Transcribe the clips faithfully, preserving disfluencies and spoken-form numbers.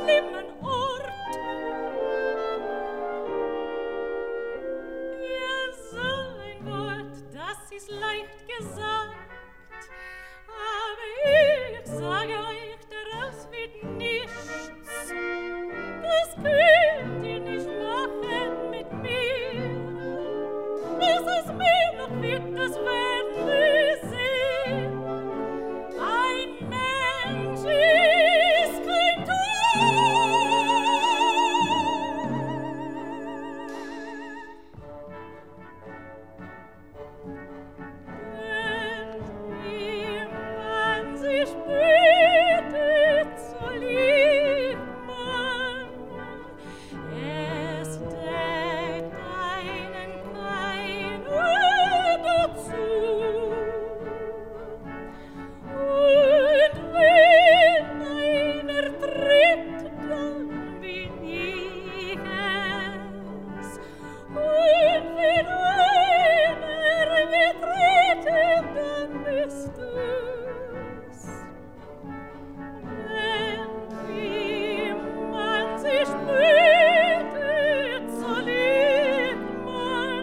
schlimmen Ort. Ja, so ein Wort, das ist leicht gesagt, aber ich sage euch, daraus wird nichts. Das könnt ihr nicht machen mit mir. Was aus mir noch wird, das werden wir sehen. Ein Mensch ist kein Wenn jemand sich bittet, so liebt man. Es deckt einen keiner dazu. Und wenn einer tritt, dann bin ich es. Und wenn einer getreten, dann bist du's. Wenn jemand sich bittet, so liebt man.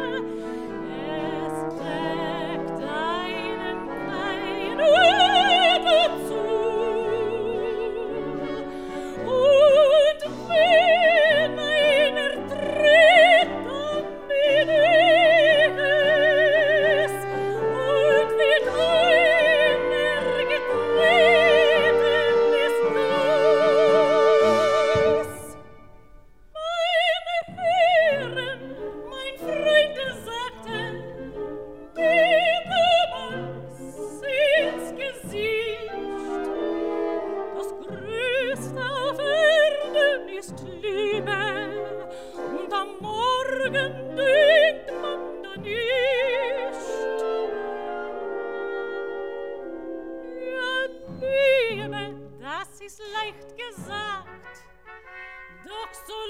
Es deckt einen keiner dazu. Und wenn einer tritt, dann bin ich es. Und wenn einer getreten, bist du's. Meine Herren, mein Freunde sagten, mir damals ins Gesicht, das Größte auf Erden ist Liebe, und am Morgen denkt man da nicht. Ja, Liebe, das ist leicht gesagt, doch so